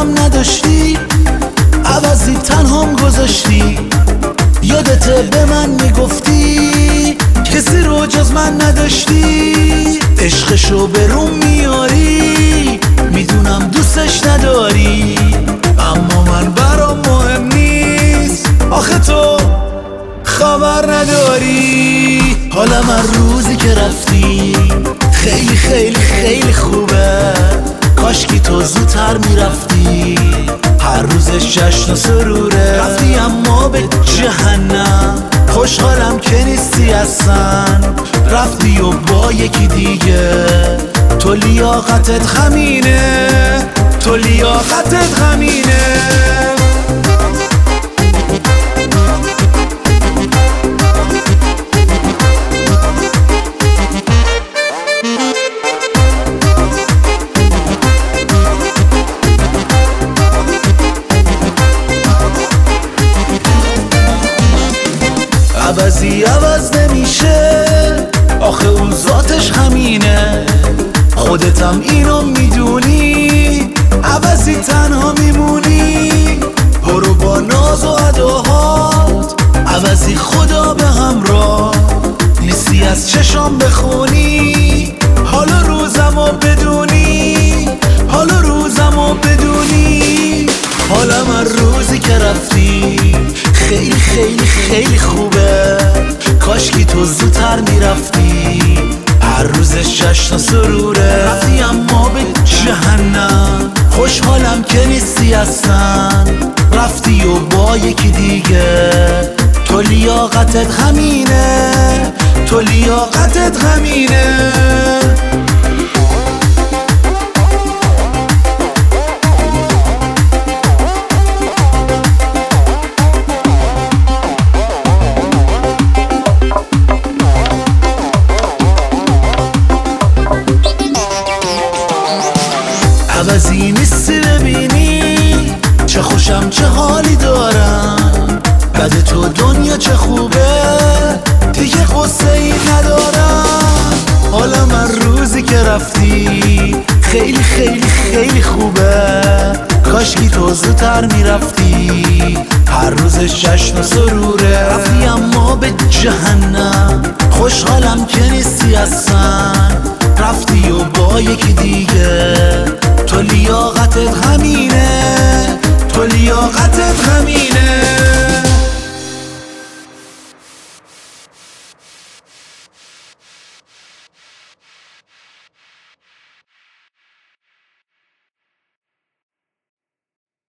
دوستم نداشتی، عوضی تنهام گذاشتی. یادته به من میگفتی کسی رو جز من نداشتی. عشقشو به روم میاری، میدونم دوستش نداری، اما من برام مهم نیست. آخه تو خبر نداری. حالا من روزی که رفتی خیلی خیلی خیلی خوبه. کاشکی تو زودتر میرفتی، هر روزش جشن و سروره. رفتی اما به جهنم، خوشحالم که نیستی اصلا. رفتی و با یکی دیگه، تو لیاقتت همینه، تو لیاقتت همینه. عوضی عوض نمیشه، آخه اون ذاتش همینه. خودتم اینو میدونی، عوضی تنها میمونی. برو با ناز و اداهات، عوضی خدا به همراه. نیستی از چشام بخونی، حالا روزمو بدونی، حالا روزمو بدونی. حالا من روزی که رفتی خیلی خیلی خیلی خوبه. کاشکی تو زودتر میرفتی، هر روزش جشن و سروره. رفتی اما به جهنم، خوشحالم که نیستی اصلا. رفتی و با یکی دیگه، تو لیاقتت همینه، تو لیاقتت همینه. عوضی نیستی ببینی چه خوشم چه حالی دارم. بعد تو دنیا چه خوبه، دیگه قصه ای ندارم. حالا من روزی که رفتی خیلی خیلی خیلی خوبه. کاشکی تو زودتر میرفتی، هر روزش جشن و سروره. رفتی اما به جهنم،